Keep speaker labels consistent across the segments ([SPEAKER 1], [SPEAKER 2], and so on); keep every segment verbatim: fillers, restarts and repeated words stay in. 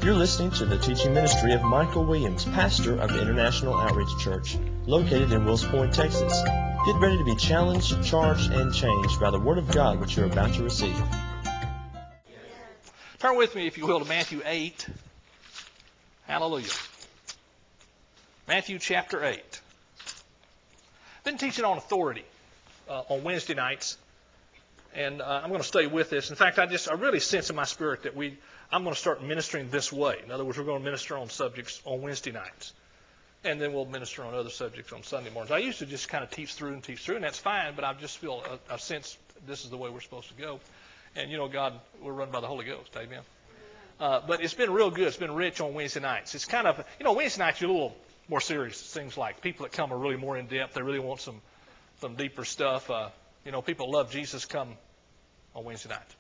[SPEAKER 1] You're listening to the teaching ministry of Michael Williams, pastor of the International Outreach Church, located in Wills Point, Texas. Get ready to be challenged, charged, and changed by the Word of God which you're about to receive.
[SPEAKER 2] Turn with me, if you will, to Matthew eight. Hallelujah. Matthew chapter eight. Been teaching on authority uh, on Wednesday nights, and uh, I'm going to stay with this. In fact, I just I really sense in my spirit that we I'm going to start ministering this way. In other words, we're going to minister on subjects on Wednesday nights, and then we'll minister on other subjects on Sunday mornings. I used to just kind of teach through and teach through, and that's fine, but I just feel a, a sense this is the way we're supposed to go. And, you know, God, we're run by the Holy Ghost. Amen. Uh, but it's been real good. It's been rich on Wednesday nights. It's kind of, you know, Wednesday nights are a little more serious. Things like people that come are really more in depth. They really want some, some deeper stuff. Uh, you know, people love Jesus come on Wednesday nights.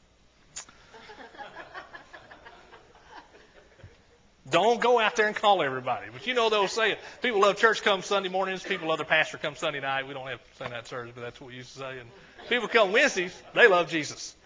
[SPEAKER 2] Don't go out there and call everybody. But you know they'll say it. People love church come Sunday mornings. People love their pastor come Sunday night. We don't have to say that service, but that's what we used to say. And people come Wednesdays. They love Jesus.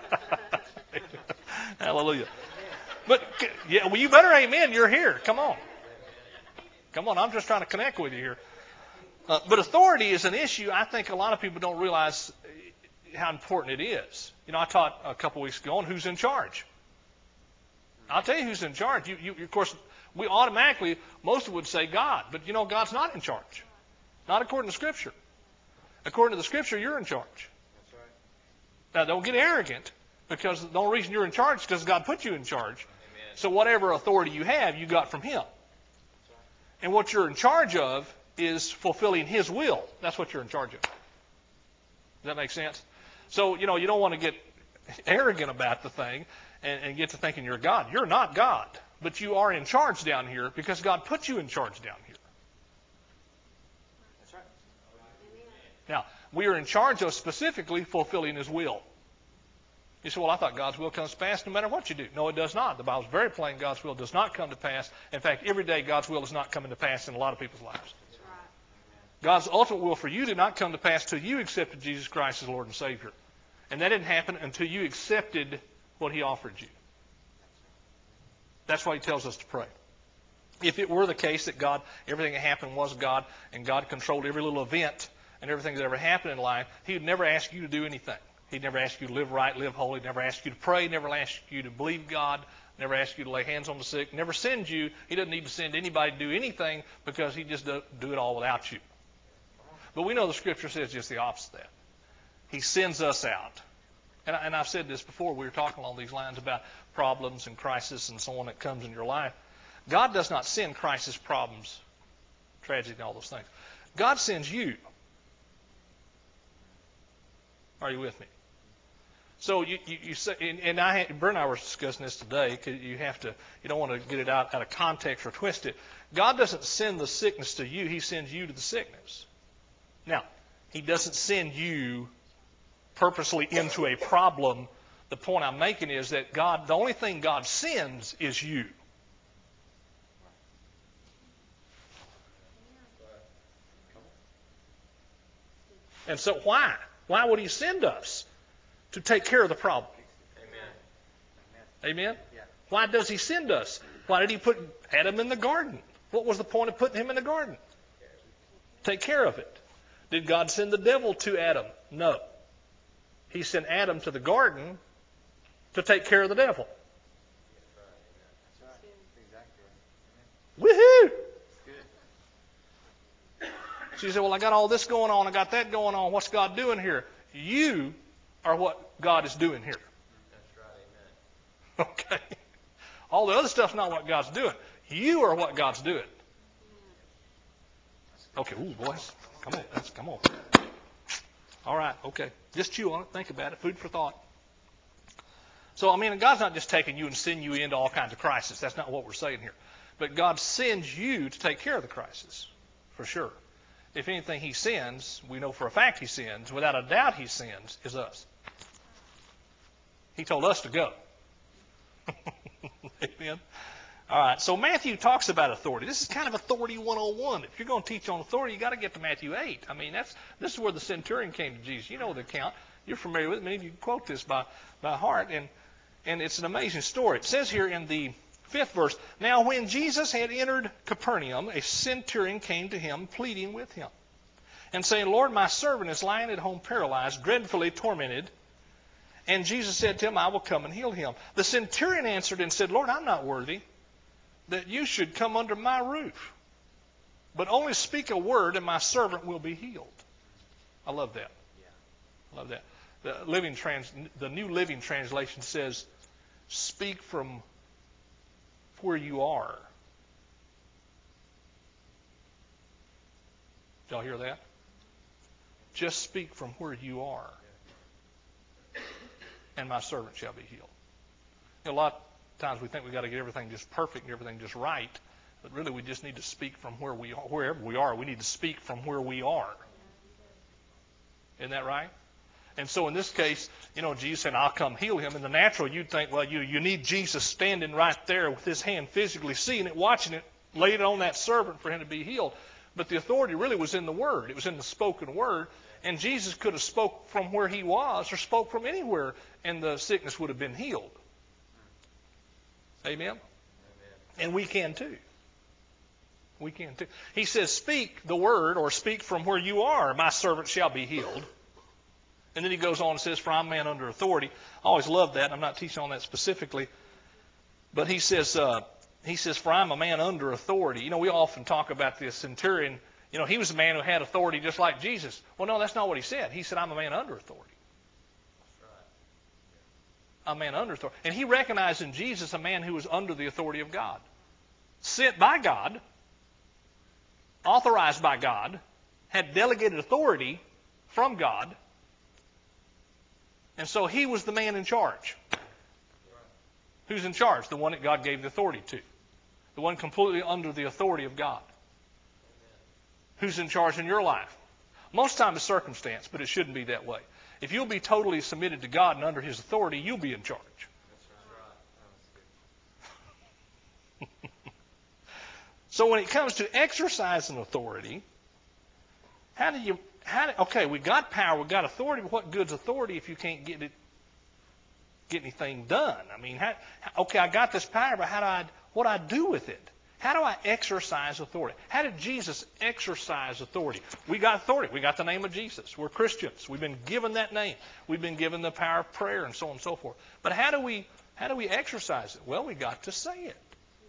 [SPEAKER 2] Hallelujah. But, yeah, well, you better amen. You're here. Come on. Come on. I'm just trying to connect with you here. Uh, but authority is an issue I think a lot of people don't realize how important it is. You know, I taught a couple weeks ago on who's in charge. I'll tell you who's in charge. You, you, of course, we automatically, most would say God. But, you know, God's not in charge. Not according to Scripture. According to the Scripture, you're in charge.
[SPEAKER 3] That's right.
[SPEAKER 2] Now, don't get arrogant, because the only reason you're in charge is because God put you in charge.
[SPEAKER 3] Amen.
[SPEAKER 2] So whatever authority you have, you got from Him.
[SPEAKER 3] That's right.
[SPEAKER 2] And what you're in charge of is fulfilling His will. That's what you're in charge of. Does that make sense? So, you know, you don't want to get arrogant about the thing and, and get to thinking you're God. You're not God, but you are in charge down here because God put you in charge down here.
[SPEAKER 3] That's right.
[SPEAKER 2] Now, we are in charge of specifically fulfilling His will. You say, well, I thought God's will comes to pass no matter what you do. No, it does not. The Bible's very plain. God's will does not come to pass. In fact, every day God's will is not coming to pass in a lot of people's lives. God's ultimate will for you did not come to pass till you accepted Jesus Christ as Lord and Savior. And that didn't happen until you accepted what He offered you. That's why He tells us to pray. If it were the case that God, everything that happened was God, and God controlled every little event and everything that ever happened in life, He would never ask you to do anything. He'd never ask you to live right, live holy, never ask you to pray, never ask you to believe God, never ask you to lay hands on the sick, never send you. He doesn't need to send anybody to do anything because He just does do it all without you. But we know the Scripture says just the opposite of that. He sends us out. And, I, and I've said this before. We were talking along these lines about problems and crisis and so on that comes in your life. God does not send crisis, problems, tragedy, and all those things. God sends you. Are you with me? So you, you, you say, and, and I, Bert and I were discussing this today, because you have to, you don't want to get it out, out of context or twist it. God doesn't send the sickness to you. He sends you to the sickness. Now, He doesn't send you purposely into a problem. The point I'm making is that God, the only thing God sends is you. And so why? Why would He send us? To take care of the problem.
[SPEAKER 3] Amen.
[SPEAKER 2] Amen?
[SPEAKER 3] Yeah.
[SPEAKER 2] Why does He send us? Why did He put Adam in the garden? What was the point of putting him in the garden? Take care of it. Did God send the devil to Adam? No. He sent Adam to the garden to take care of the devil.
[SPEAKER 3] That's right. Exactly.
[SPEAKER 2] Woohoo!
[SPEAKER 3] Good.
[SPEAKER 2] So you say, well, I got all this going on. I got that going on. What's God doing here? You are what God is doing here.
[SPEAKER 3] That's right. Amen.
[SPEAKER 2] Okay? All the other stuff's not what God's doing. You are what God's doing. Okay, ooh, boys. Come on. Let's, come on. All right, okay. Just chew on it. Think about it. Food for thought. So, I mean, God's not just taking you and sending you into all kinds of crises. That's not what we're saying here. But God sends you to take care of the crisis, for sure. If anything He sends, we know for a fact He sends, without a doubt He sends, is us. He told us to go. Amen. All right, so Matthew talks about authority. This is kind of authority one oh one. If you're going to teach on authority, you've got to get to Matthew eight. I mean, that's this is where the centurion came to Jesus. You know the account. You're familiar with it. Many of you quote this by, by heart, and, and it's an amazing story. It says here in the Fifth verse. Now when Jesus had entered Capernaum, a centurion came to him, pleading with him, and saying, Lord, my servant is lying at home paralyzed, dreadfully tormented. And Jesus said to him, I will come and heal him. The centurion answered and said, Lord, I'm not worthy that you should come under my roof, but only speak a word and my servant will be healed. I love that. I love that. The living trans, the New Living Translation says, speak from where you are. Did y'all hear that? Just speak from where you are, and my servant shall be healed. You know, a lot of times we think we've got to get everything just perfect and everything just right, but really we just need to speak from where we are. Wherever we are, we need to speak from where we are. Isn't that right? And so in this case, you know, Jesus said, I'll come heal him. In the natural, you'd think, well, you, you need Jesus standing right there with his hand physically seeing it, watching it, laid it on that servant for him to be healed. But the authority really was in the Word. It was in the spoken Word. And Jesus could have spoke from where he was or spoke from anywhere, and the sickness would have been healed. Amen? Amen. And we can too. We can too. He says, speak the word, or speak from where you are, my servant shall be healed. And then he goes on and says, for I'm a man under authority. I always love that. I'm not teaching on that specifically. But he says, uh, he says, for I'm a man under authority. You know, we often talk about this centurion. You know, he was a man who had authority just like Jesus. Well, no, that's not what he said. He said, I'm a man under authority.
[SPEAKER 3] That's right.
[SPEAKER 2] A man under authority. And he recognized in Jesus a man who was under the authority of God. Sent by God, authorized by God, had delegated authority from God. And so he was the man in charge. Who's in charge? The one that God gave the authority to. The one completely under the authority of God. Who's in charge in your life? Most of the time it's circumstance, but it shouldn't be that way. If you'll be totally submitted to God and under his authority, you'll be in charge. So when it comes to exercising authority, how do you, how do, okay, we got power, we got authority, but what good's authority if you can't get it, get anything done? I mean, how, okay, I got this power, but how do I, what do I do with it? How do I exercise authority? How did Jesus exercise authority? We got authority. We got the name of Jesus. We're Christians. We've been given that name. We've been given the power of prayer and so on and so forth. But how do we, how do we exercise it? Well, we got to say it.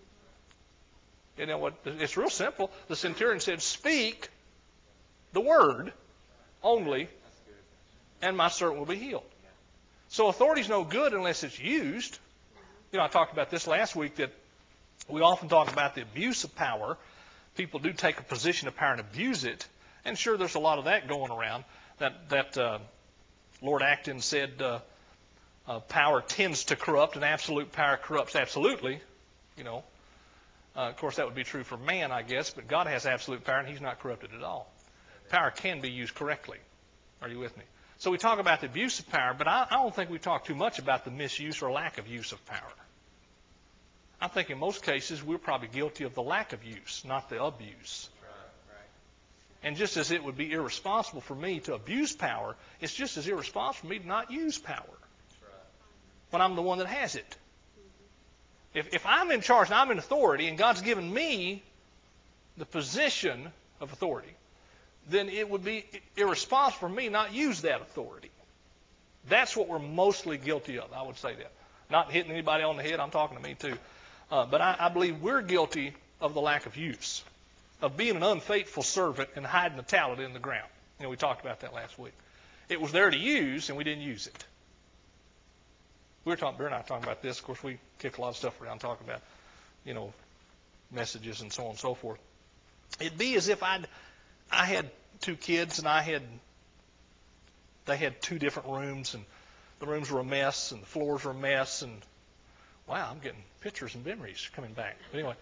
[SPEAKER 2] You know what? It's real simple. The centurion said, speak the word only, and my servant will be healed. So authority is no good unless it's used. You know, I talked about this last week, that we often talk about the abuse of power. People do take a position of power and abuse it. And sure, there's a lot of that going around. That, that uh, Lord Acton said uh, uh, power tends to corrupt, and absolute power corrupts absolutely. You know, uh, of course, that would be true for man, I guess, but God has absolute power, and he's not corrupted at all. Power can be used correctly. Are you with me? So we talk about the abuse of power, but I, I don't think we talk too much about the misuse or lack of use of power. I think in most cases we're probably guilty of the lack of use, not the abuse.
[SPEAKER 3] Right, right.
[SPEAKER 2] And just as it would be irresponsible for me to abuse power, it's just as irresponsible for me to not use power
[SPEAKER 3] Right.
[SPEAKER 2] when I'm the one that has it. If, if I'm in charge and I'm in authority and God's given me the position of authority, then it would be irresponsible for me not use that authority. That's what we're mostly guilty of, I would say that. Not hitting anybody on the head, I'm talking to me too. Uh, but I, I believe we're guilty of the lack of use, of being an unfaithful servant and hiding the talent in the ground. You know, we talked about that last week. It was there to use, and we didn't use it. We were talking, Bear and I were talking about this. Of course, we kick a lot of stuff around talking about, you know, messages and so on and so forth. It'd be as if I'd, I had two kids, and I had, they had two different rooms, and the rooms were a mess, and the floors were a mess, and wow, I'm getting pictures and memories coming back. But anyway.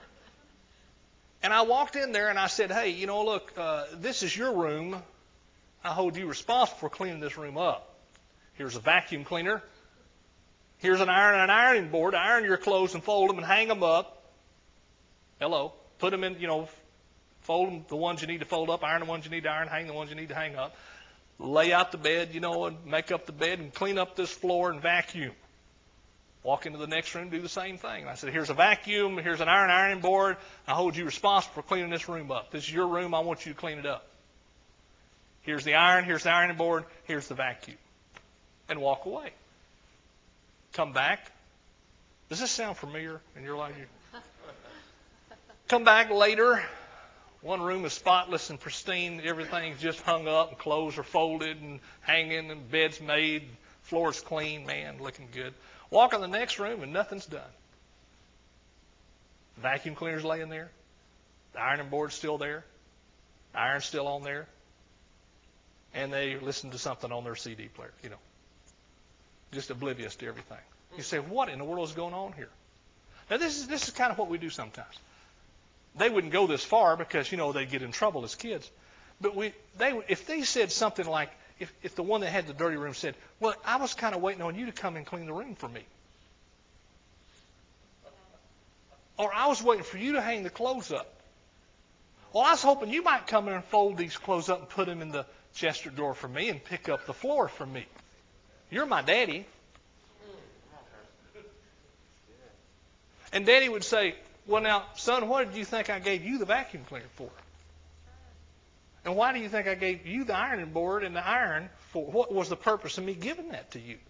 [SPEAKER 2] And I walked in there and I said, hey, you know, look, uh, this is your room. I hold you responsible for cleaning this room up. Here's a vacuum cleaner. Here's an iron and an ironing board. Iron your clothes and fold them and hang them up. Hello. Put them in, you know, fold them, the ones you need to fold up, iron the ones you need to iron, hang the ones you need to hang up. Lay out the bed, you know, and make up the bed and clean up this floor and vacuum. Walk into the next room, do the same thing. And I said, here's a vacuum, here's an iron ironing board. I hold you responsible for cleaning this room up. This is your room. I want you to clean it up. Here's the iron, here's the ironing board, here's the vacuum. And walk away. Come back. Does this sound familiar in your life? Come back later. One room is spotless and pristine. Everything's just hung up and clothes are folded and hanging and bed's made. Floor's clean, man, looking good. Walk in the next room and nothing's done. The vacuum cleaner's laying there. The ironing board's still there. The iron's still on there. And they listen to something on their C D player, you know. Just oblivious to everything. You say, what in the world is going on here? Now, this is this is kind of what we do sometimes. They wouldn't go this far because, you know, they'd get in trouble as kids. But we, they, if they said something like, if, if the one that had the dirty room said, well, I was kind of waiting on you to come and clean the room for me. Or I was waiting for you to hang the clothes up. Well, I was hoping you might come in and fold these clothes up and put them in the chest drawer for me and pick up the floor for me. You're my daddy. And Daddy would say, well, now, son, what did you think I gave you the vacuum cleaner for? And why do you think I gave you the ironing board and the iron for? What was the purpose of me giving that to you?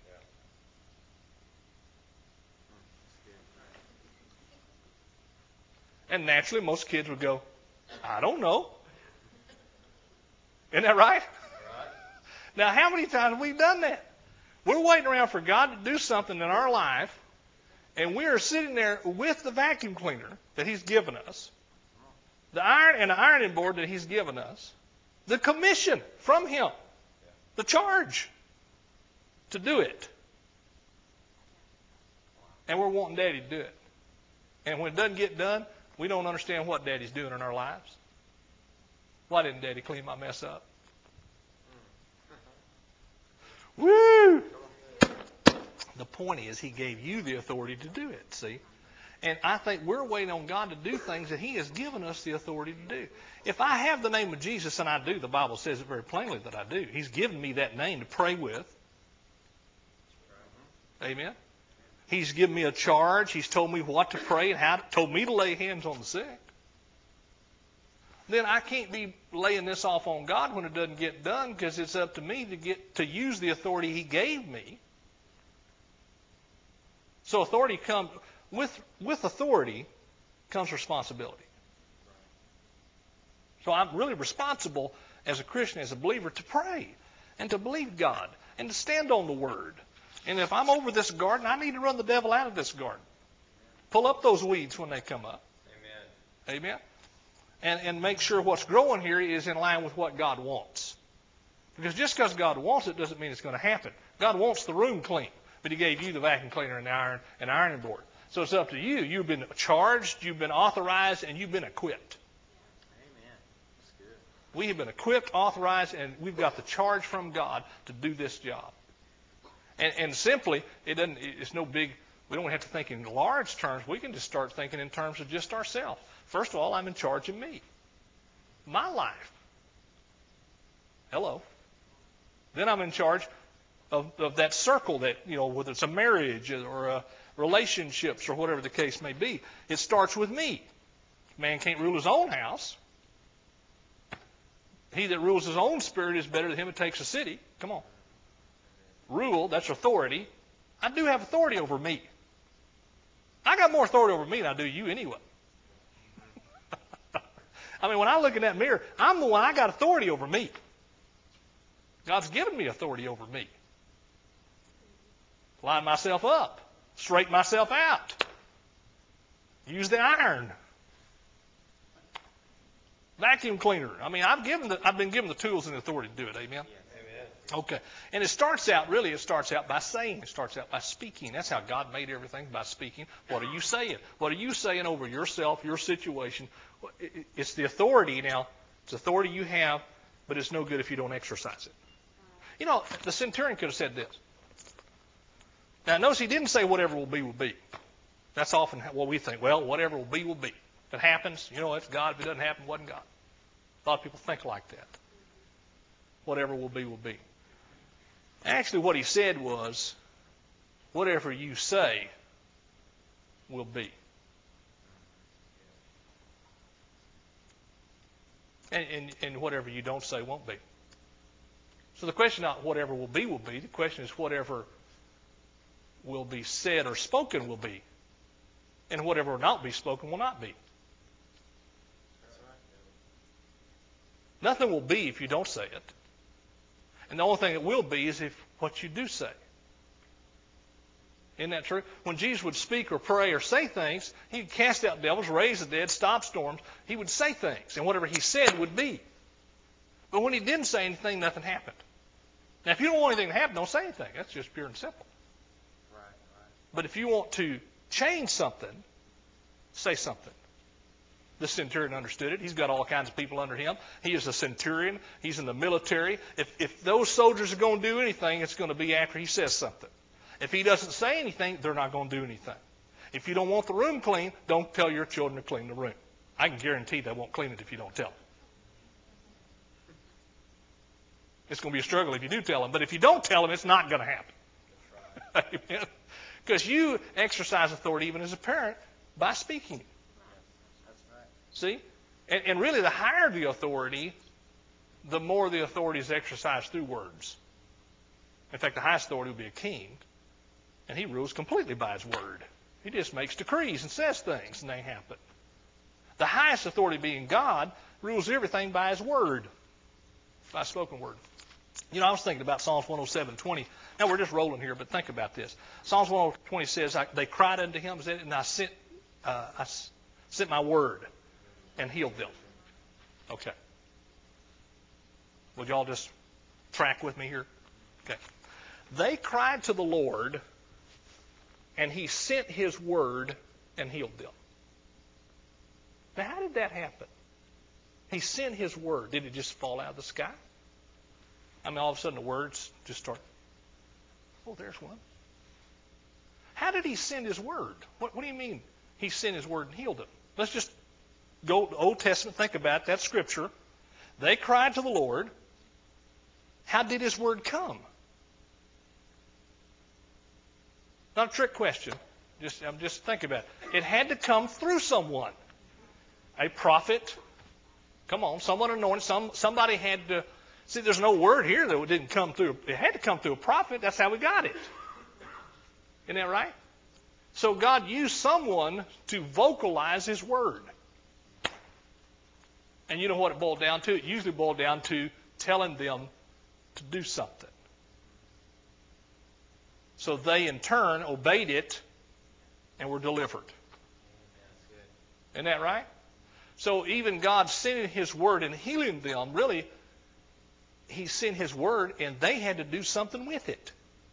[SPEAKER 2] And naturally, most kids would go, I don't know. Isn't that right? Now, how many times have we done that? We're waiting around for God to do something in our life, and we are sitting there with the vacuum cleaner that He's given us, the iron and the ironing board that He's given us, the commission from Him, the charge to do it. And we're wanting Daddy to do it. And when it doesn't get done, we don't understand what Daddy's doing in our lives. Why didn't Daddy clean my mess up? Woo! The point is, He gave you the authority to do it, see? And I think we're waiting on God to do things that He has given us the authority to do. If I have the name of Jesus, and I do, the Bible says it very plainly that I do. He's given me that name to pray with. Amen? He's given me a charge. He's told me what to pray and how to, told me to lay hands on the sick. Then I can't be laying this off on God when it doesn't get done, because it's up to me to get to use the authority He gave me. So authority comes with with authority comes responsibility. So I'm really responsible as a Christian, as a believer, to pray and to believe God and to stand on the Word. And if I'm over this garden, I need to run the devil out of this garden. Pull up those weeds when they come up. Amen. Amen. And, and make sure what's growing here is in line with what God wants. Because just because God wants it doesn't mean it's going to happen. God wants the room clean, but He gave you the vacuum cleaner and the iron and ironing board. So it's up to you. You've been charged, you've been authorized, and you've been equipped.
[SPEAKER 3] Amen. That's good.
[SPEAKER 2] We have been equipped, authorized, and we've got the charge from God to do this job. And, and simply, it doesn't. It's no big. We don't have to think in large terms. We can just start thinking in terms of just ourselves. First of all, I'm in charge of me, my life. Hello. Then I'm in charge of, of that circle that, you know, whether it's a marriage or a relationships or whatever the case may be. It starts with me. Man can't rule his own house. He that rules his own spirit is better than him that takes a city. Come on. Rule, that's authority. I do have authority over me. I got more authority over me than I do you anyway. I mean, when I look in that mirror, I'm the one, I got authority over me. God's given me authority over me. Line myself up. Straighten myself out. Use the iron. Vacuum cleaner. I mean, I've given the, I've been given the tools and the authority to do it. Amen?
[SPEAKER 3] Amen.
[SPEAKER 2] Okay. And it starts out, really, it starts out by saying. It starts out by speaking. That's how God made everything, by speaking. What are you saying? What are you saying over yourself, your situation? It's the authority now. It's authority you have, but it's no good if you don't exercise it. You know, the centurion could have said this. Now, notice he didn't say whatever will be, will be. That's often what we think. Well, whatever will be, will be. If it happens, you know, it's God. If it doesn't happen, it wasn't God. A lot of people think like that. Whatever will be, will be. Actually, what he said was, whatever you say will be. And, and, and whatever you don't say won't be. So the question not whatever will be will be. The question is whatever will be said or spoken will be. And whatever will not be spoken will not be. Nothing will be if you don't say it. And the only thing that will be is if what you do say. Isn't that true? When Jesus would speak or pray or say things, he would cast out devils, raise the dead, stop storms. He would say things, and whatever he said would be. But when he didn't say anything, nothing happened. Now, if you don't want anything to happen, don't say anything. That's just pure and simple.
[SPEAKER 3] Right, right.
[SPEAKER 2] But if you want to change something, say something. The centurion understood it. He's got all kinds of people under him. He is a centurion. He's in the military. If, if those soldiers are going to do anything, it's going to be after he says something. If he doesn't say anything, they're not going to do anything. If you don't want the room clean, don't tell your children to clean the room. I can guarantee they won't clean it if you don't tell them. It's going to be a struggle if you do tell them. But if you don't tell them, it's not going to happen. That's right. Amen. Because you exercise authority even as a parent by speaking.
[SPEAKER 3] That's right.
[SPEAKER 2] See? And, and really, the higher the authority, the more the authority is exercised through words. In fact, the highest authority would be a king. And he rules completely by his word. He just makes decrees and says things, and they happen. The highest authority being God rules everything by his word, by spoken word. You know, I was thinking about Psalms one oh seven twenty. Now, we're just rolling here, but think about this. Psalms one oh twenty says, They cried unto him, and I sent, uh, I sent my word and healed them. Okay. Would y'all just track with me here? Okay. They cried to the Lord, and he sent his word and healed them. Now, how did that happen? He sent his word. Did it just fall out of the sky? I mean, all of a sudden the words just start. Oh, there's one. How did he send his word? What, what do you mean he sent his word and healed them? Let's just go to the Old Testament, think about it. That's Scripture. They cried to the Lord. How did his word come? Not a trick question. Just, I'm just thinking about it. It had to come through someone. A prophet. Come on, someone anointed. Some, somebody had to. See, there's no word here that didn't come through. It had to come through a prophet. That's how we got it. Isn't that right? So God used someone to vocalize his word. And you know what it boiled down to? It usually boiled down to telling them to do something. So they, in turn, obeyed it and were delivered. Isn't that right? So even God sending his word and healing them, really, he sent his word and they had to do something with it.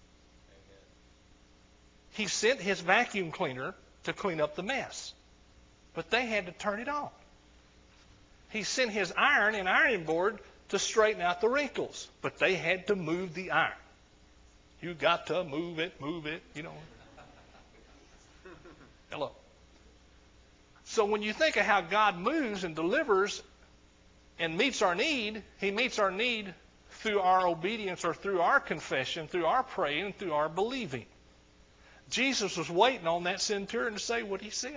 [SPEAKER 2] He sent his vacuum cleaner to clean up the mess. But they had to turn it on. He sent his iron and ironing board to straighten out the wrinkles. But they had to move the iron. You got to move it, move it, you know. Hello. So when you think of how God moves and delivers and meets our need, he meets our need through our obedience or through our confession, through our praying, and through our believing. Jesus was waiting on that centurion to say what he said.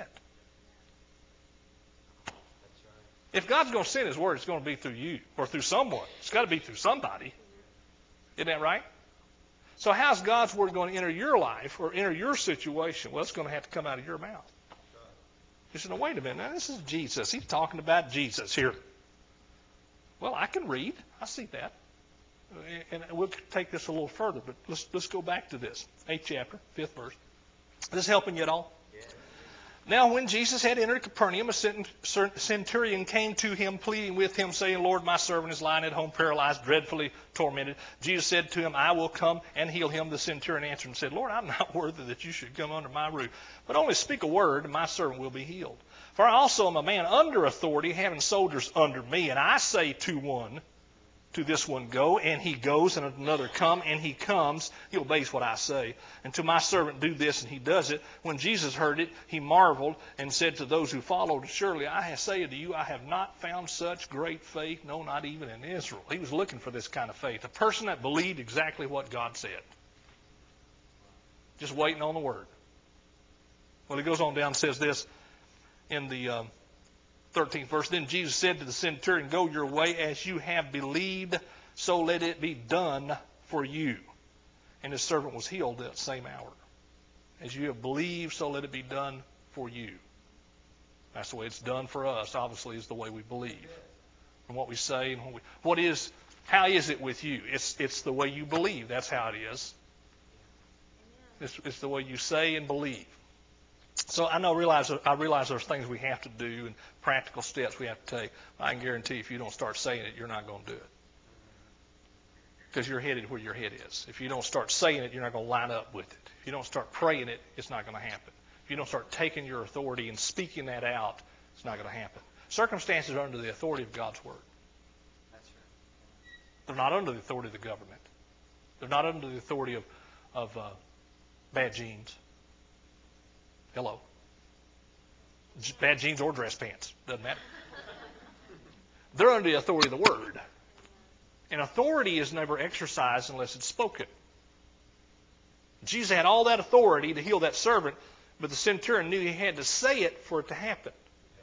[SPEAKER 3] That's right.
[SPEAKER 2] If God's going to send his word, it's going to be through you or through someone. It's got to be through somebody. Isn't that right? So how's God's word going to enter your life or enter your situation? Well, it's going to have to come out of your mouth. You said, no, wait a minute. Now, this is Jesus. He's talking about Jesus here. Well, I can read. I see that. And we'll take this a little further, but let's let's go back to this. Eighth chapter, fifth verse. Is this helping you at all?
[SPEAKER 3] Yeah.
[SPEAKER 2] Now, when Jesus had entered Capernaum, a centurion came to him, pleading with him, saying, Lord, my servant is lying at home, paralyzed, dreadfully tormented. Jesus said to him, I will come and heal him. The centurion answered and said, Lord, I'm not worthy that you should come under my roof, but only speak a word, and my servant will be healed. For I also am a man under authority, having soldiers under me, and I say to one, to this one go, and he goes, and another come, and he comes. He obeys what I say. And to my servant do this, and he does it. When Jesus heard it, he marveled and said to those who followed, surely I say to you, I have not found such great faith, no, not even in Israel. He was looking for this kind of faith, a person that believed exactly what God said. Just waiting on the word. Well, he goes on down and says this in the um, thirteenth verse. Then Jesus said to the centurion, go your way as you have believed, so let it be done for you. And his servant was healed that same hour. As you have believed, so let it be done for you. That's the way it's done for us, obviously, is the way we believe. From what we say and what we, what is, how is it with you? It's, it's the way you believe. That's how it is. It's, it's the way you say and believe. So I know, realize, I realize there's things we have to do and practical steps we have to take. I can guarantee if you don't start saying it, you're not going to do it. Because you're headed where your head is. If you don't start saying it, you're not going to line up with it. If you don't start praying it, it's not going to happen. If you don't start taking your authority and speaking that out, it's not going to happen. Circumstances are under the authority of God's Word.
[SPEAKER 3] That's right.
[SPEAKER 2] They're not under the authority of the government. They're not under the authority of, of uh, bad jeans. Hello. Bad jeans or dress pants. Doesn't matter. They're under the authority of the Word. And authority is never exercised unless it's spoken. Jesus had all that authority to heal that servant, but the centurion knew he had to say it for it to happen.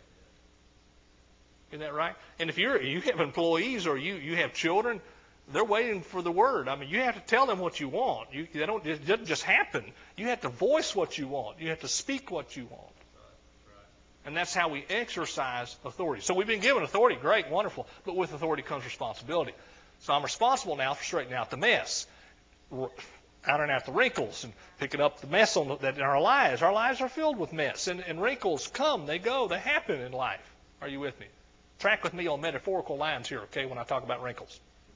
[SPEAKER 2] Isn't that right? And if you're, you have employees or you, you have children, they're waiting for the word. I mean, you have to tell them what you want. You, they don't, it doesn't just happen. You have to voice what you want. You have to speak what you want. And that's how we exercise authority. So we've been given authority. Great, wonderful. But with authority comes responsibility. So I'm responsible now for straightening out the mess, ironing out the wrinkles, and picking up the mess on the, that in our lives. Our lives are filled with mess. And, and wrinkles come, they go, they happen in life. Are you with me? Track with me on metaphorical lines here, okay, when I talk about wrinkles.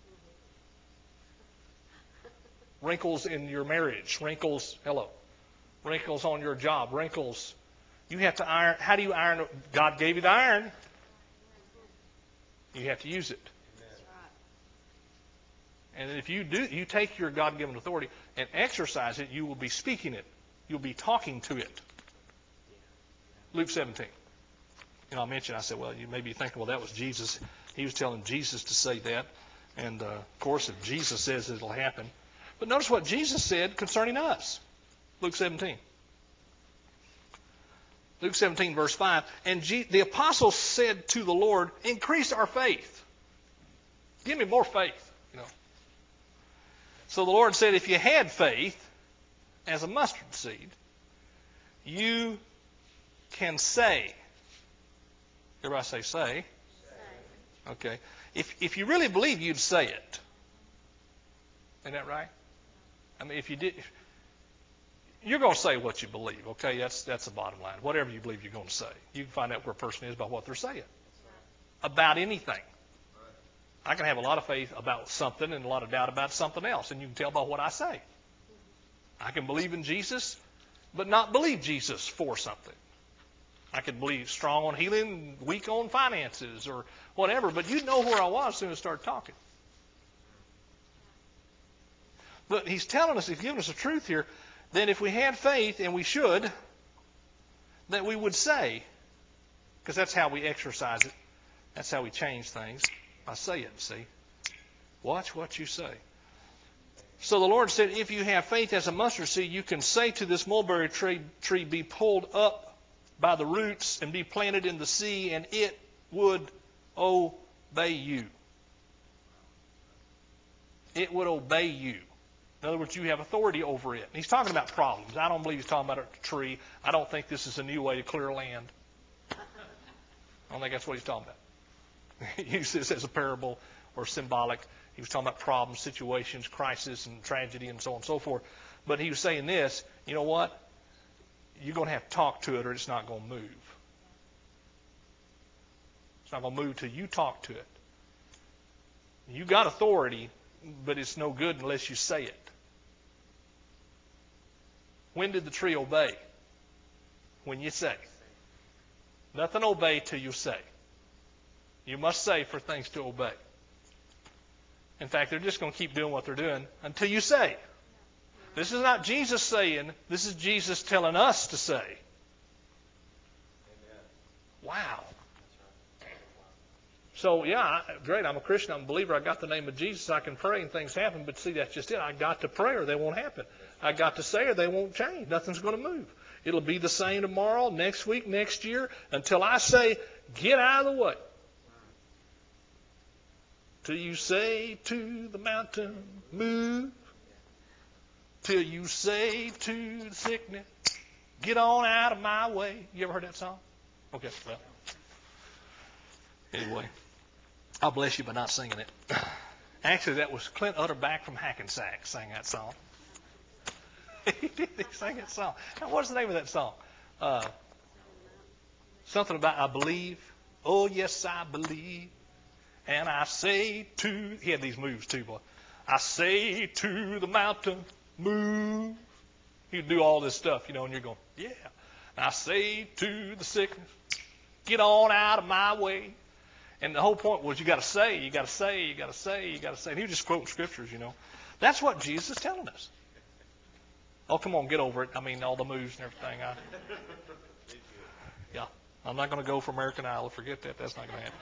[SPEAKER 2] Wrinkles in your marriage. Wrinkles, hello. Wrinkles on your job. Wrinkles. You have to iron. How do you iron? God gave you the iron. You have to use it. And if you do, you take your God-given authority and exercise it, you will be speaking it. You'll be talking to it. Luke seventeen. You know, I mentioned, I said, well, you may be thinking, well, that was Jesus. He was telling Jesus to say that. And, uh, of course, if Jesus says it, it'll happen. But notice what Jesus said concerning us. Luke seventeen. Luke seventeen, verse five. And G- the apostles said to the Lord, increase our faith. Give me more faith. You know. So the Lord said, if you had faith as a mustard seed, you can say. Everybody say say. Say. Okay. If if you really believe, you'd say it. Isn't that right? I mean, if you did, you're going to say what you believe. Okay, that's that's the bottom line. Whatever you believe, you're going to say. You can find out where a person is by what they're saying about anything. I can have a lot of faith about something and a lot of doubt about something else, and you can tell by what I say. I can believe in Jesus, but not believe Jesus for something. I could believe strong on healing, weak on finances, or whatever, but you'd know where I was as soon as I started talking. But he's telling us, he's giving us the truth here, that if we had faith, and we should, that we would say, because that's how we exercise it, that's how we change things. I say it, see. Watch what you say. So the Lord said, if you have faith as a mustard seed, you can say to this mulberry tree, tree, be pulled up by the roots and be planted in the sea, and it would obey you. It would obey you. In other words, you have authority over it. And he's talking about problems. I don't believe he's talking about a tree. I don't think this is a new way to clear land. I don't think that's what he's talking about. He used this as a parable or symbolic. He was talking about problems, situations, crisis, and tragedy, and so on and so forth. But he was saying this, you know what? You're going to have to talk to it or it's not going to move. It's not going to move till you talk to it. You got authority, but it's no good unless you say it. When did the tree obey? When you say. Nothing obey till you say. You must say for things to obey. In fact, they're just going to keep doing what they're doing until you say. This is not Jesus saying. This is Jesus telling us to say. Amen. Wow. So, yeah, great. I'm a Christian. I'm a believer. I got the name of Jesus. I can pray and things happen. But see, that's just it. I got to pray or they won't happen. I got to say or they won't change. Nothing's going to move. It'll be the same tomorrow, next week, next year, until I say, get out of the way. Till you say to the mountain, move. Till you say to the sickness, get on out of my way. You ever heard that song? Okay, well. Anyway, I'll bless you by not singing it. Actually, that was Clint Utterback from Hackensack sang that song. he did. He sang that song. Now, what's the name of that song? Uh, something about I believe. Oh, yes, I believe. And I say to, he had these moves too, boy. I say to the mountain, move. He'd do all this stuff, you know, and you're going, yeah. And I say to the sickness, get on out of my way. And the whole point was you got to say, you got to say, you got to say, you got to say. And he was just quoting scriptures, you know. That's what Jesus is telling us. Oh, come on, get over it. I mean, all the moves and everything. I, yeah, I'm not going to go for American Idol. Forget that. That's not going to happen.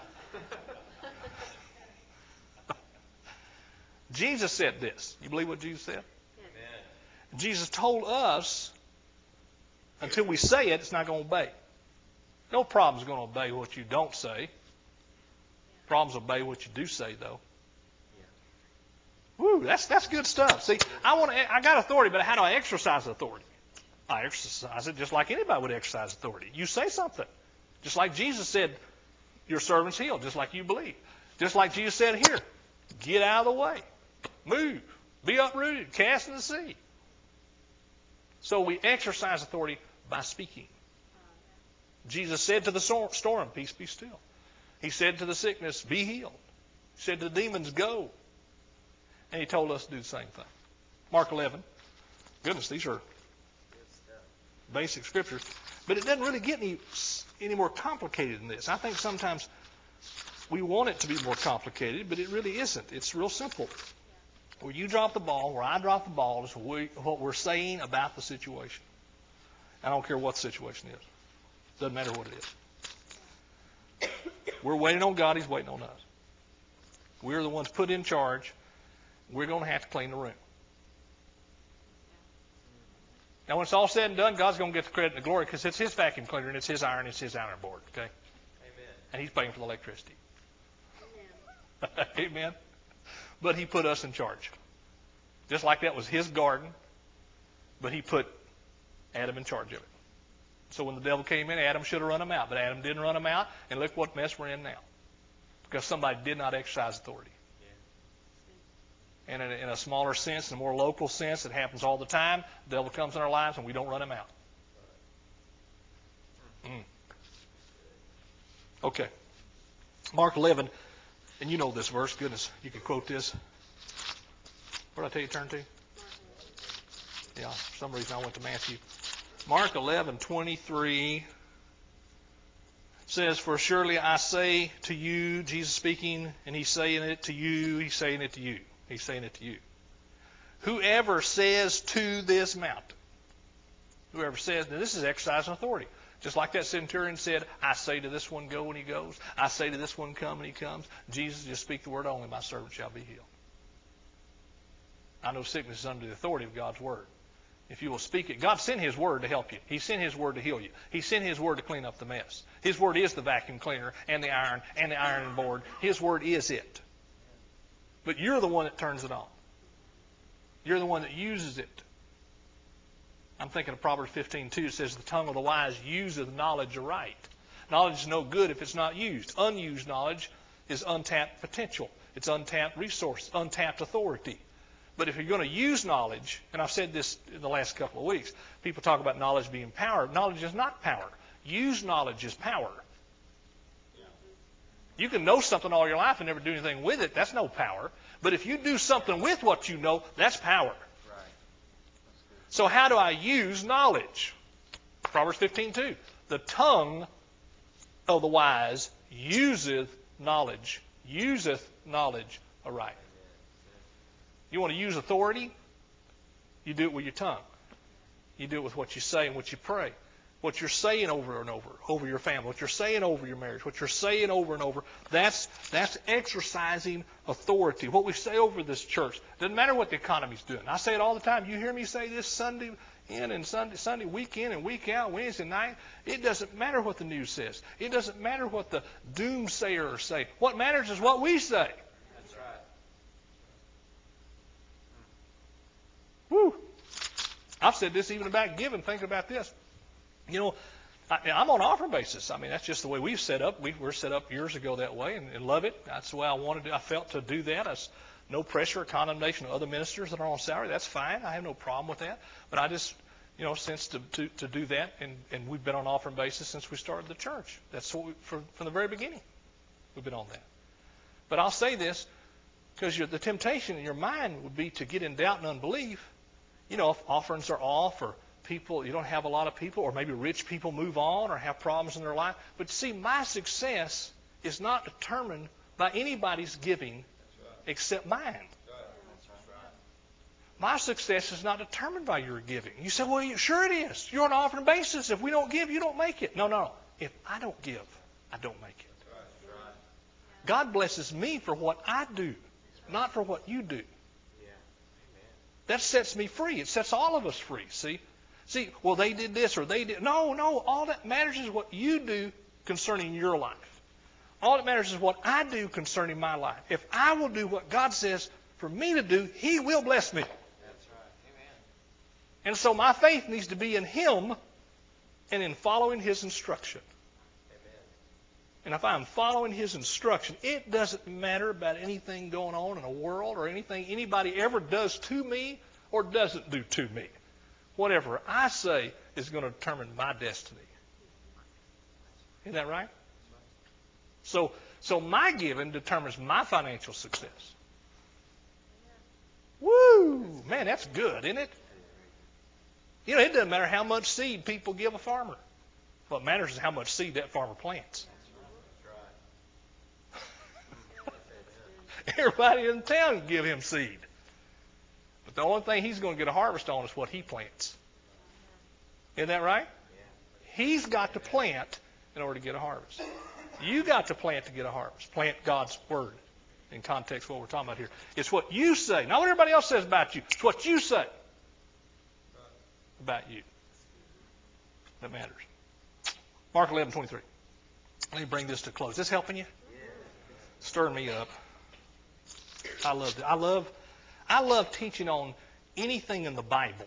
[SPEAKER 2] Jesus said this. You believe what Jesus said? Amen. Jesus told us until we say it, it's not going to obey. No problem's going to obey what you don't say. Problems obey what you do say, though. Woo, that's that's good stuff. See, I want to. I got authority, but how do I exercise authority? I exercise it just like anybody would exercise authority. You say something, just like Jesus said, "Your servant's healed," just like you believe. Just like Jesus said here, "Get out of the way, move, be uprooted, cast in the sea." So we exercise authority by speaking. Jesus said to the storm, "Peace, be still." He said to the sickness, "Be healed." He said to the demons, "Go." And he told us to do the same thing. Mark eleven. Goodness, these are basic scriptures. But it doesn't really get any, any more complicated than this. I think sometimes we want it to be more complicated, but it really isn't. It's real simple. Where you drop the ball, where I drop the ball, is what we're saying about the situation. I don't care what the situation is. Doesn't matter what it is. We're waiting on God. He's waiting on us. We're the ones put in charge. We're going to have to clean the room. Now, when it's all said and done, God's going to get the credit and the glory because it's His vacuum cleaner and it's His iron, it's His iron board. Okay? Amen. And He's paying for the electricity. Amen. Amen. But He put us in charge. Just like that was His garden, but He put Adam in charge of it. So when the devil came in, Adam should have run him out, but Adam didn't run him out, and look what mess we're in now. Because somebody did not exercise authority. And in a, in a smaller sense, in a more local sense, it happens all the time. The devil comes in our lives and we don't run him out. Mm. Okay. Mark eleven, and you know this verse. Goodness, you can quote this. What did I tell you to turn to? Yeah, for some reason I went to Matthew. Mark eleven twenty-three says, "For surely I say to you," Jesus speaking, and He's saying it to you, He's saying it to you. He's saying it to you. "Whoever says to this mountain," whoever says, now this is exercising authority. Just like that centurion said, "I say to this one, go," and he goes. "I say to this one, come," and he comes. Jesus, just speak the word only, "My servant shall be healed." I know sickness is under the authority of God's word. If you will speak it, God sent His word to help you. He sent His word to heal you. He sent His word to clean up the mess. His word is the vacuum cleaner and the iron and the iron board. His word is it. But you're the one that turns it on. You're the one that uses it. I'm thinking of Proverbs fifteen two. It says, "The tongue of the wise useth knowledge aright." Knowledge is no good if it's not used. Unused knowledge is untapped potential. It's untapped resource, untapped authority. But if you're going to use knowledge, and I've said this in the last couple of weeks, people talk about knowledge being power. Knowledge is not power. Used knowledge is power. You can know something all your life and never do anything with it. That's no power. But if you do something with what you know, that's power. Right. That's so how do I use knowledge? Proverbs fifteen two. "The tongue of the wise useth knowledge." Useth knowledge aright. You want to use authority? You do it with your tongue. You do it with what you say and what you pray. What you're saying over and over, over your family, what you're saying over your marriage, what you're saying over and over, that's that's exercising authority. What we say over this church, doesn't matter what the economy's doing. I say it all the time. You hear me say this Sunday in and Sunday, Sunday week in and week out, Wednesday night. It doesn't matter what the news says. It doesn't matter what the doomsayers say. What matters is what we say.
[SPEAKER 3] That's right.
[SPEAKER 2] Woo! I've said this even about giving, thinking about this. You know, I, I'm on offering basis. I mean, that's just the way we've set up. We were set up years ago that way and, and love it. That's the way I wanted to, I felt to do that. That's no pressure or condemnation of other ministers that are on salary. That's fine. I have no problem with that. But I just, you know, since to, to, to do that, and, and we've been on offering basis since we started the church. That's what we, from, from the very beginning. We've been on that. But I'll say this, because the temptation in your mind would be to get in doubt and unbelief. You know, if offerings are off, or people, you don't have a lot of people, or maybe rich people move on or have problems in their life. But see, my success is not determined by anybody's giving except mine. My success is not determined by your giving. You say, well, sure it is. You're on an offering basis. If we don't give, you don't make it. No, no. If I don't give, I don't make it. God blesses me for what I do, not for what you do. That sets me free. It sets all of us free, see? See, well, they did this or they did. No, no. All that matters is what you do concerning your life. All that matters is what I do concerning my life. If I will do what God says for me to do, He will bless me.
[SPEAKER 3] That's right. Amen.
[SPEAKER 2] And so my faith needs to be in Him and in following His instruction.
[SPEAKER 3] Amen.
[SPEAKER 2] And if I'm following His instruction, it doesn't matter about anything going on in the world or anything anybody ever does to me or doesn't do to me. Whatever I say is going to determine my destiny. Isn't that right? So, so my giving determines my financial success. Woo! Man, that's good, isn't it? You know, it doesn't matter how much seed people give a farmer. What matters is how much seed that farmer plants. Everybody in town can give him seed. But the only thing he's going to get a harvest on is what he plants. Isn't that right? He's got to plant in order to get a harvest. You got to plant to get a harvest. Plant God's word in context of what we're talking about here. It's what you say. Not what everybody else says about you. It's what you say about you that matters. Mark eleven twenty-three. Let me bring this to close. Is this helping you? Stirring me up. I love it. I love, I love teaching on anything in the Bible.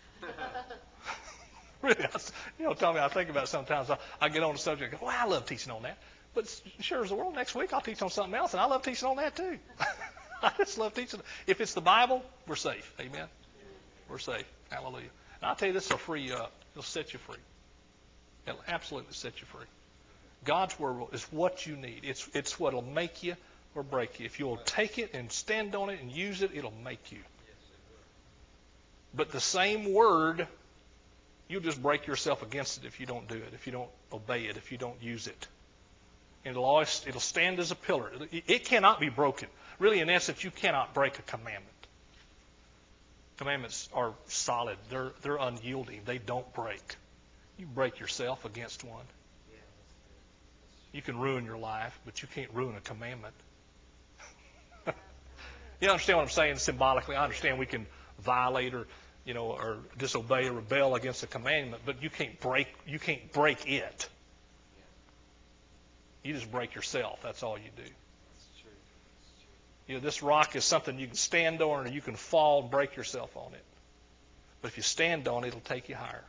[SPEAKER 2] Really, I, you know, Tommy, I think about it sometimes. I, I get on the subject and go, well, I love teaching on that. But sure as the world, next week I'll teach on something else, and I love teaching on that too. I just love teaching. If it's the Bible, we're safe. Amen? We're safe. Hallelujah. And I'll tell you, this will free you up. It'll set you free. It'll absolutely set you free. God's word is what you need. It's, it's what will make you or break you. If you'll take it and stand on it and use it, it'll make you. But the same word, you'll just break yourself against it if you don't do it, if you don't obey it, if you don't use it. And it'll always, it'll stand as a pillar. It, it cannot be broken. Really, in essence, you cannot break a commandment. Commandments are solid. They're, they're unyielding. They don't break. You break yourself against one. You can ruin your life, but you can't ruin a commandment. You understand what I'm saying symbolically? I understand we can violate or, you know, or disobey or rebel against a commandment, but you can't break, you can't break it. You just break yourself. That's all you do. You know, this rock is something you can stand on, or you can fall and break yourself on it. But if you stand on it, it'll take you higher.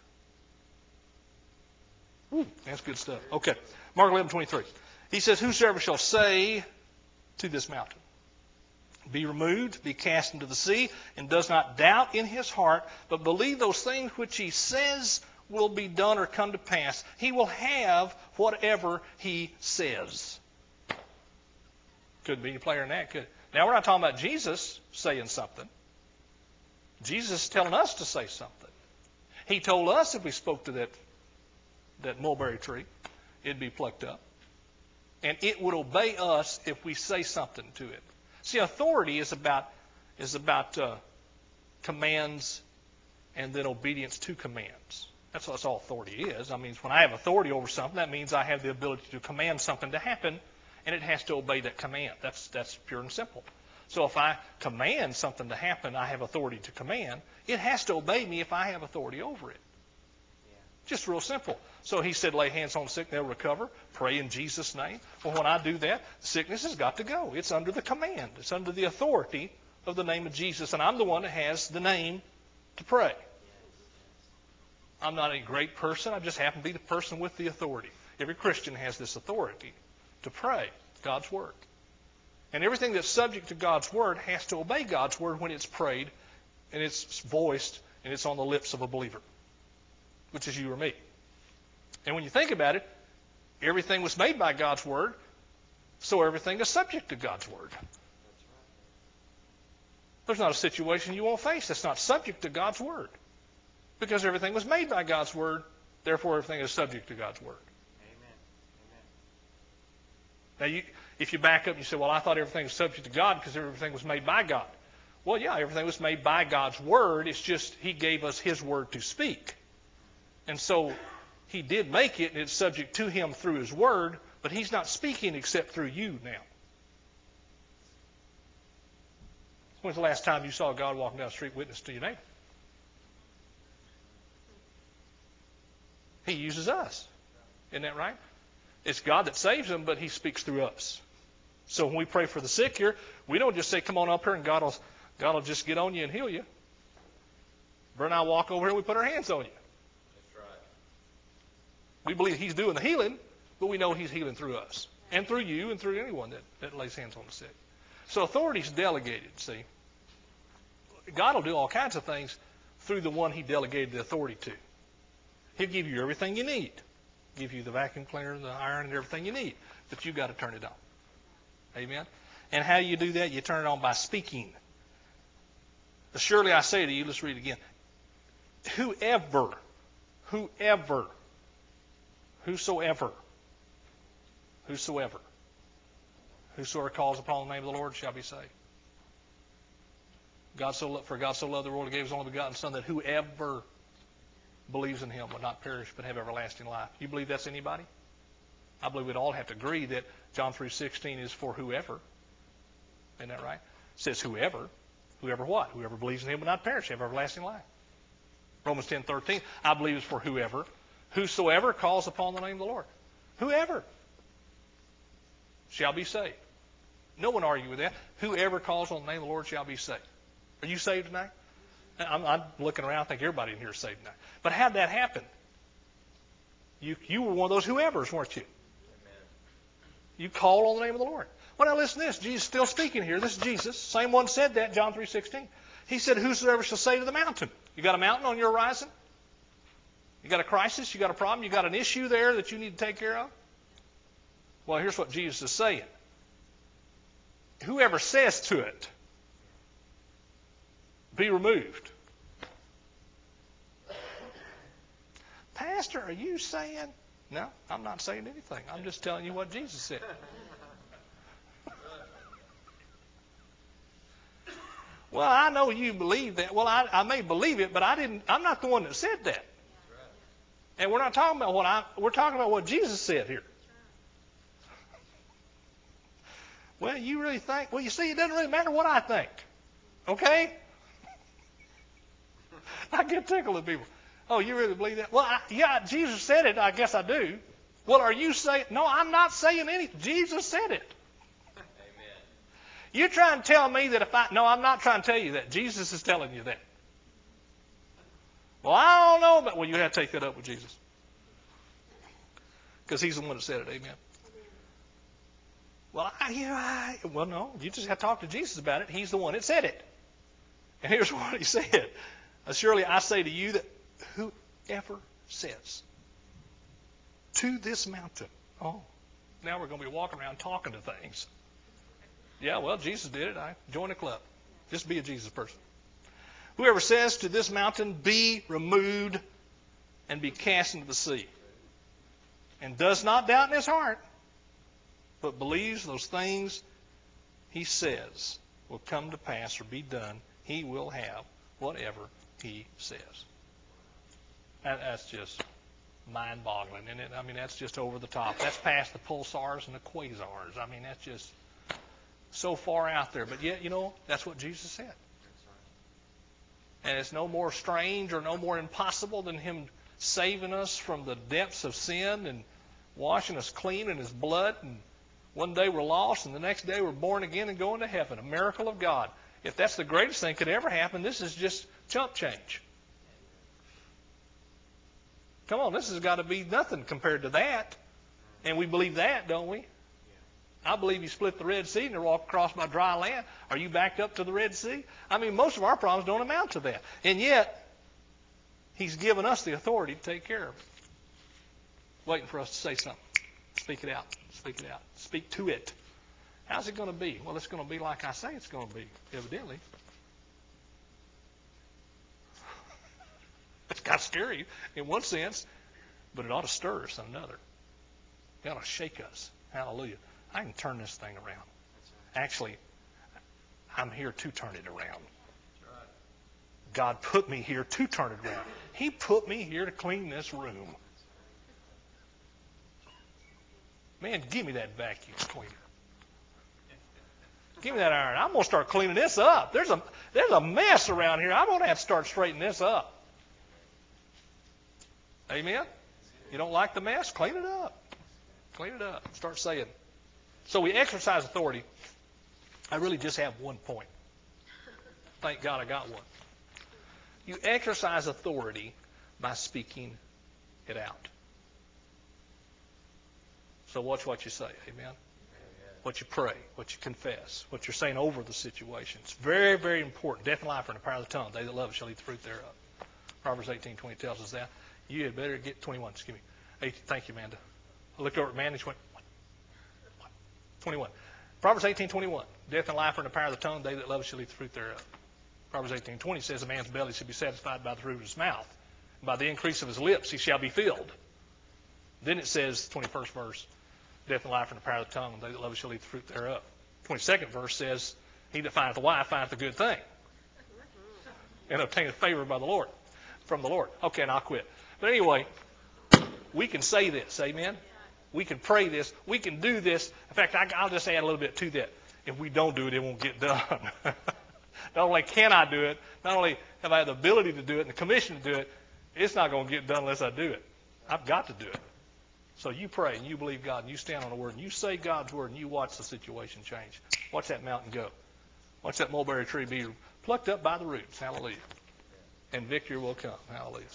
[SPEAKER 2] Whew, that's good stuff. Okay, Mark eleven twenty-three. He says, whosoever shall say to this mountain, be removed, be cast into the sea, and does not doubt in his heart, but believe those things which he says will be done or come to pass, he will have whatever he says. Could be a player in that, could it? Now, we're not talking about Jesus saying something. Jesus is telling us to say something. He told us if we spoke to that, that mulberry tree, it'd be plucked up. And it would obey us if we say something to it. See, authority is about, is about uh, commands and then obedience to commands. That's what all authority is. I mean, when I have authority over something, that means I have the ability to command something to happen, and it has to obey that command. That's, that's pure and simple. So if I command something to happen, I have authority to command. It has to obey me if I have authority over it.
[SPEAKER 3] Yeah.
[SPEAKER 2] Just real simple. So he said, lay hands on the sick, they'll recover. Pray in Jesus' name. Well, when I do that, the sickness has got to go. It's under the command. It's under the authority of the name of Jesus. And I'm the one that has the name to pray. I'm not a great person. I just happen to be the person with the authority. Every Christian has this authority to pray God's Word. And everything that's subject to God's Word has to obey God's Word when it's prayed and it's voiced and it's on the lips of a believer, which is you or me. And when you think about it, everything was made by God's Word, so everything is subject to God's Word.
[SPEAKER 3] That's right.
[SPEAKER 2] There's not a situation you won't face that's not subject to God's Word. Because everything was made by God's Word, therefore everything is subject to God's Word.
[SPEAKER 3] Amen. Amen.
[SPEAKER 2] Now, you, if you back up and you say, well, I thought everything was subject to God because everything was made by God. Well, yeah, everything was made by God's Word. It's just He gave us His Word to speak. And so He did make it, and it's subject to Him through His Word, but He's not speaking except through you now. When's the last time you saw God walking down the street witness to your neighbor? He uses us. Isn't that right? It's God that saves them, but He speaks through us. So when we pray for the sick here, we don't just say, come on up here and God will, God will just get on you and heal you. Bert and I walk over here and we put our hands on you.
[SPEAKER 3] That's right.
[SPEAKER 2] We believe He's doing the healing, but we know He's healing through us. And through you and through anyone that, that lays hands on the sick. So authority is delegated, see. God will do all kinds of things through the one He delegated the authority to. He'll give you everything you need. Give you the vacuum cleaner, the iron, and everything you need. But you've got to turn it on. Amen? And how you do that? You turn it on by speaking. Surely I say to you, let's read it again. Whoever, whoever, whosoever, whosoever, whosoever calls upon the name of the Lord shall be saved. God so for God so loved the world, He gave His only begotten Son, that whoever believes in Him will not perish but have everlasting life. You believe that's anybody? I believe we'd all have to agree that John three sixteen is for whoever. Isn't that right? It says whoever. Whoever what? Whoever believes in Him will not perish, have everlasting life. Romans ten thirteen, I believe is for whoever. Whosoever calls upon the name of the Lord. Whoever shall be saved. No one argue with that. Whoever calls on the name of the Lord shall be saved. Are you saved tonight? I'm, I'm looking around. I think everybody in here is saved now. But how'd that happen? You you were one of those whoever's, weren't you?
[SPEAKER 3] Amen.
[SPEAKER 2] You called on the name of the Lord. Well, now listen to this. Jesus is still speaking here. This is Jesus. Same one said that, John three sixteen. He said, whosoever shall say to the mountain. You got a mountain on your horizon? You got a crisis? You got a problem? You got an issue there that you need to take care of? Well, here's what Jesus is saying. Whoever says to it, be removed. Pastor, are you saying? No, I'm not saying anything. I'm just telling you what Jesus said. Well, I know you believe that. Well, I, I may believe it, but I didn't. I'm not the one that said that. And we're not talking about what I. We're talking about what Jesus said here. Well, you really think? Well, you see, it doesn't really matter what I think. Okay? I get tickled at people. Oh, you really believe that? Well, I, yeah, Jesus said it. I guess I do. Well, are you saying? No, I'm not saying anything. Jesus said it.
[SPEAKER 3] Amen.
[SPEAKER 2] You're trying to tell me that if I... No, I'm not trying to tell you that. Jesus is telling you that. Well, I don't know, but... Well, you have to take that up with Jesus. Because He's the one that said it. Amen. Well, I, you know, I... Well, no. You just have to talk to Jesus about it. He's the one that said it. And here's what He said. Surely I say to you that whoever says to this mountain... Oh, now we're going to be walking around talking to things. Yeah, well, Jesus did it. I joined the club. Just be a Jesus person. Whoever says to this mountain, be removed and be cast into the sea, and does not doubt in his heart, but believes those things he says will come to pass or be done, he will have whatever he says. That, that's just mind-boggling, isn't it? I mean, that's just over the top. That's past the pulsars and the quasars. I mean, that's just so far out there. But yet, you know, that's what Jesus said. And it's no more strange or no more impossible than Him saving us from the depths of sin and washing us clean in His blood. And one day we're lost, and the next day we're born again and going to heaven. A miracle of God. If that's the greatest thing that could ever happen, this is just chump change. Come on, this has got to be nothing compared to that. And we believe that, don't we? I believe He split the Red Sea and they walked across by dry land. Are you backed up to the Red Sea? I mean, most of our problems don't amount to that. And yet, He's given us the authority to take care of it. Waiting for us to say something. Speak it out. Speak it out. Speak to it. How's it going to be? Well, it's going to be like I say it's going to be, evidently. It's got to scare you in one sense, but it ought to stir us in another. It ought to shake us. Hallelujah. I can turn this thing around. Actually, I'm here to turn it around. God put me here to turn it around. He put me here to clean this room. Man, give me that vacuum cleaner. Give me that iron. I'm going to start cleaning this up. There's a, there's a mess around here. I'm going to have to start straightening this up. Amen? You don't like the mess? Clean it up. Clean it up. Start saying. So we exercise authority. I really just have one point. Thank God I got one. You exercise authority by speaking it out. So watch what you say. Amen? What you pray, what you confess, what you're saying over the situation. It's very, very important. Death and life are in the power of the tongue. They that love it shall eat the fruit thereof. Proverbs eighteen twenty tells us that. You had better get twenty-one. Excuse me. eighteen, thank you, Amanda. I looked over at Amanda and she went, what? What? twenty-one. Proverbs eighteen twenty-one. Death and life are in the power of the tongue. They that love it shall eat the fruit thereof. Proverbs eighteen twenty says a man's belly should be satisfied by the fruit of his mouth. And by the increase of his lips he shall be filled. Then it says, twenty-first verse, death and life are in the power of the tongue. They that love it shall eat the fruit thereof. twenty-second verse says, he that findeth a wife findeth a good thing and obtaineth favor by the Lord, from the Lord. Okay, and I'll quit. But anyway, we can say this, amen? We can pray this. We can do this. In fact, I, I'll just add a little bit to that. If we don't do it, it won't get done. Not only can I do it, not only have I the ability to do it and the commission to do it, it's not going to get done unless I do it. I've got to do it. So you pray and you believe God and you stand on the Word and you say God's Word and you watch the situation change. Watch that mountain go. Watch that mulberry tree be plucked up by the roots. Hallelujah. And victory will come. Hallelujah.